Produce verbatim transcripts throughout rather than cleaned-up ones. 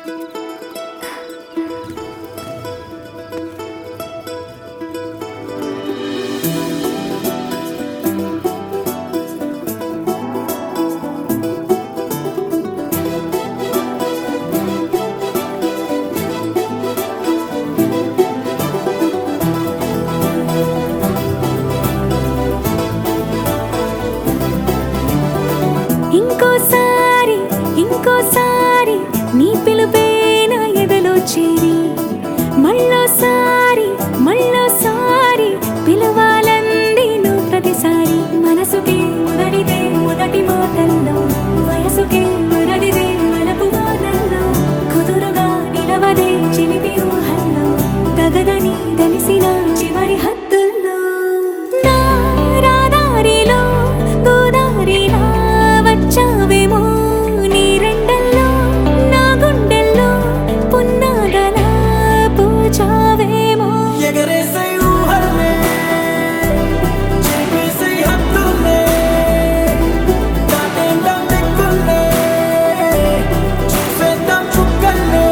ఇంకోసారి ఇంకోసారి నీ పిలుపే నా ఎదలో చేరి మళ్ళోసారి మళ్ళోసారి పిలవాలంది నువ్వు ప్రతిసారి మనసుకి మొదటిదే మొదటి మాటల్లో వయసుకి మొదటిదే వలపు మాటల్లో కుదురుగా నిలవదే చిలిపి ఊహల్లో తగదని తెలిసిన చివరి హద్దుల్లో నా రాదారిలో గోదారిలా వచ్చావేమో నీ రెండల్లో నా గుండెల్లో పున్నాగలా పూచావేమో ఎగరేసే ఊహల్లే చెరిపేసే హద్దుల్లే దాటేద్దాం దిక్కుల్లే చూసేద్దాం చుక్కల్లే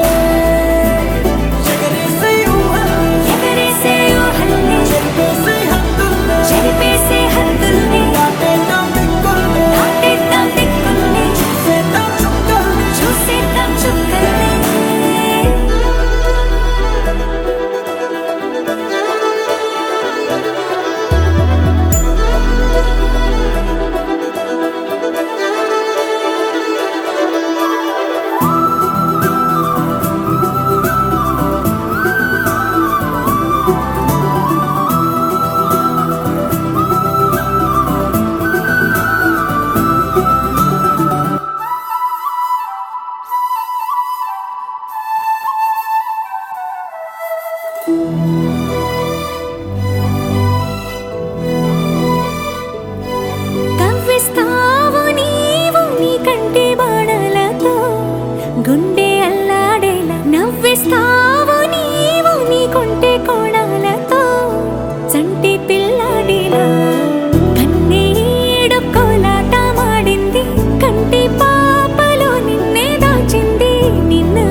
ఎగరేసే ఊహల్లే ఎగరేసే ఊహల్లే చెరిపేసే హద్దుల్లే చెరిపేసే హద్దుల్ని దాటేద్దాం దిక్కుల్లే దాటేద్దాం దిక్కుల్ని చూసేద్దాం చుక్కల్లే చూసేద్దాం చుక్కల్ని కవ్విస్తావు నీవు నీ కంటి బాణలతో గుండె అల్లాడేలా నవ్విస్తావు నీవు నీ కొంటె కోణాలతో చంటి పిల్లాడిలా కన్నీడు కోలాట మాడింది కంటి పాపలో నిన్నే దాచింది నిన్ను